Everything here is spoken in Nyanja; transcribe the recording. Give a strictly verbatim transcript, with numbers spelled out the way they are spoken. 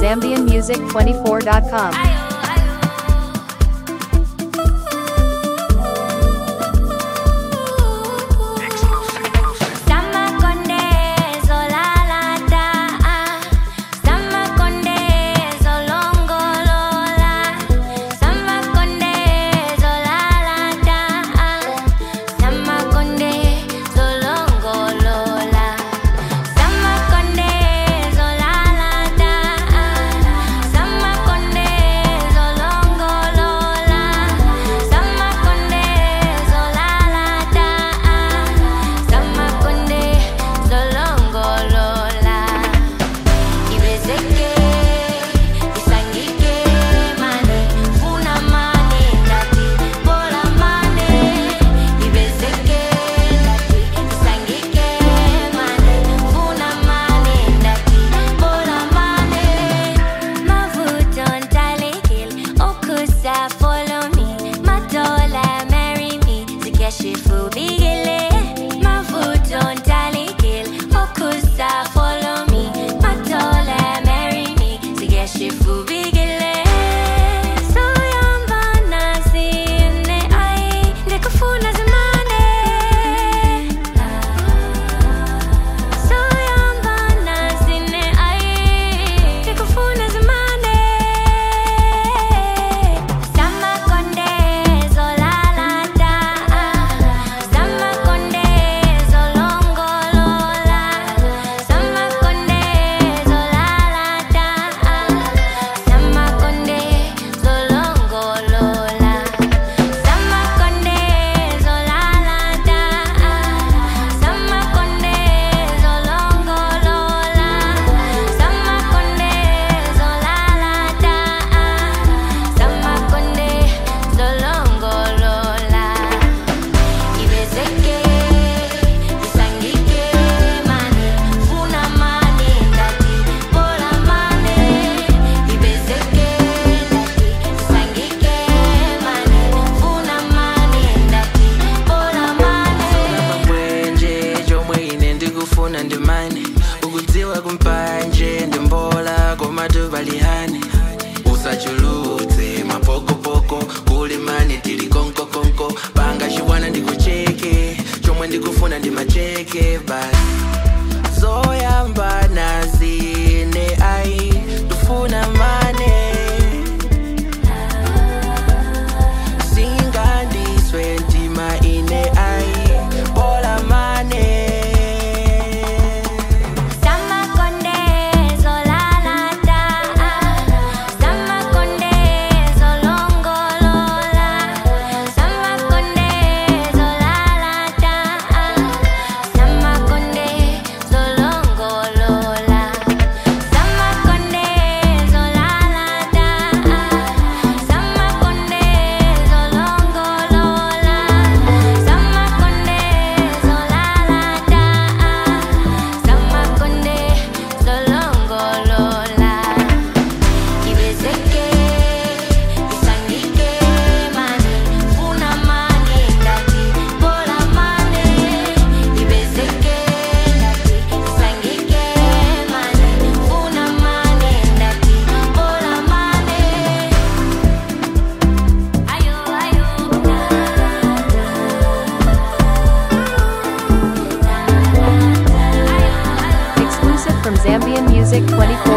Zambian Music twenty-four dot com. Follow me, my dollar marry me. Sikeshifu bigile, my foot on tally kill. Okusa follow me, my dollar marry me. Sikeshifu bigile. So yamba nasi ne ai, nekufuna zamane. So yamba nasi ne ai, nekufuna zamane. Ukutiwa kumpanje ndimbola komatu balihane usachulutse mapokopoko kulimani tili konko konko panga shiwana ndikucheke chomwe ndikufuna ndimacheke basi zoyamba nazine ai tufuna mane singandiswe ntima ine ai bola mane. From Zambian Music twenty-four.